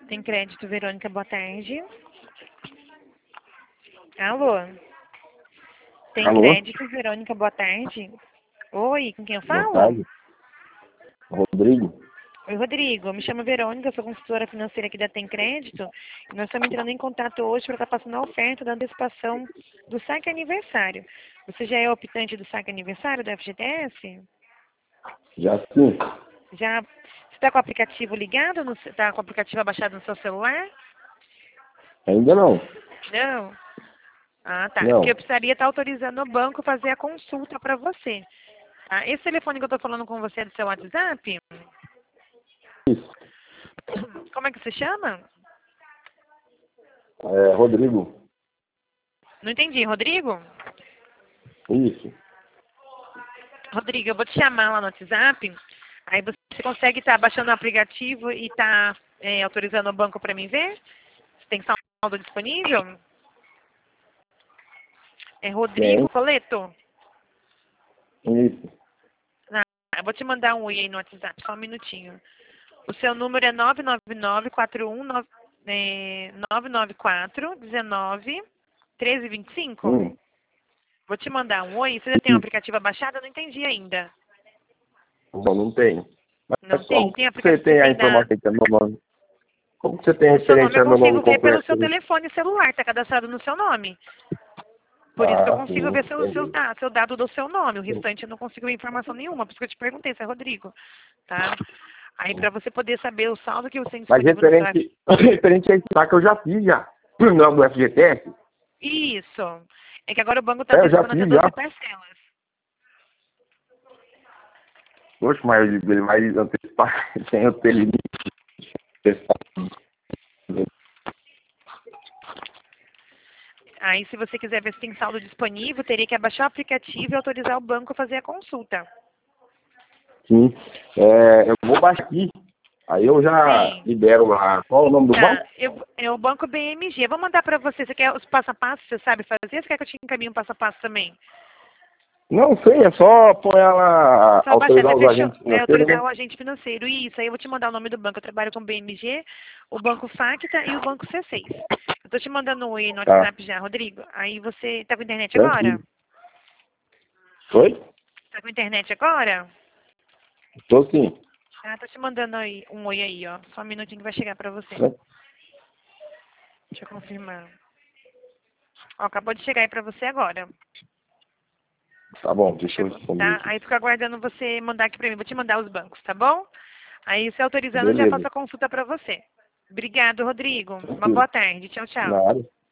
Tem crédito, Verônica, boa tarde. Alô? Tem Alô? crédito, Verônica, boa tarde. Oi, com quem eu Boa falo? tarde. Rodrigo? Oi, Rodrigo. Me chamo Verônica, eu sou consultora financeira aqui da Tem Crédito. E nós estamos entrando em contato hoje para estar passando a oferta da antecipação do saque aniversário. Você já é optante do saque aniversário da FGTS? Já sim. Já? Você está com o aplicativo ligado? Está com o aplicativo abaixado no seu celular? Ainda não. Não? Ah, tá. Não. Porque eu precisaria estar autorizando o banco a fazer a consulta para você. Tá? Esse telefone que eu estou falando com você é do seu WhatsApp? Isso. Como é que você chama? É, Rodrigo. Não entendi. Rodrigo? Isso. Rodrigo, eu vou te chamar lá no WhatsApp. Aí você consegue estar baixando o aplicativo e estar autorizando o banco para mim ver? Você tem saldo disponível? É Rodrigo Tem. Coleto? Isso. Ah, eu vou te mandar um oi aí no WhatsApp, só um minutinho. O seu número é 994-19-1325? Vou te mandar um oi. Você já tem um Isso. aplicativo abaixado? Eu não entendi ainda. Bom, não tenho. Não Mas tem? como Tem que você aplicativo tem a tem da... informação que é meu nome? Como que você tem O seu nome referente eu ao meu consigo nome ver pelo completo? seu telefone celular. Está cadastrado no seu nome. Por isso que eu Ah, consigo sim. ver Entendi. seu dado do seu nome. O restante eu não consigo ver informação nenhuma. Por isso que eu te perguntei se é Rodrigo. Tá? Aí para você poder saber o saldo que você tem Mas disponível no seu... referente a isso que eu já fiz já. Não, do FGTS? Isso. É que agora o banco está É, eu já antecipando até fiz 12 já. parcelas. Poxa, mas ele vai antecipar sem eu ter limite. Aí, se você quiser ver se tem saldo disponível, teria que abaixar o aplicativo e autorizar o banco a fazer a consulta. Sim. É, eu vou baixar aqui. Aí eu já Sim. libero lá. Qual é o nome do Tá. banco? É o banco BMG. Eu vou mandar para você. Você quer os passo a passo? Você sabe fazer? Você quer que eu te encaminhe um passo a passo também? Não sei, é só pôr ela, Só baixar, autorizar você os fechou. agentes É financeiros, autorizar né? o agente financeiro. Isso, aí eu vou te mandar o nome do banco. Eu trabalho com o BMG, o Banco Facta e o Banco C6. Eu tô te mandando um oi no Tá, WhatsApp já, Rodrigo. Aí você tá com internet agora? tranquilo. Oi? Tá com internet agora? Tô sim. Ah, tô te mandando aí um oi aí, ó. Só um minutinho que vai chegar pra você. Tran- Deixa eu confirmar. Ó, acabou de chegar aí pra você agora. Tá bom, deixa eu Chegou, responder tá? aqui. Aí fico aguardando você mandar aqui pra mim. Vou te mandar os bancos, tá bom? Aí você autorizando, eu já Beleza, faço a consulta pra você. Obrigado, Rodrigo. Uma tranquilo. boa tarde. Tchau, tchau. Na área.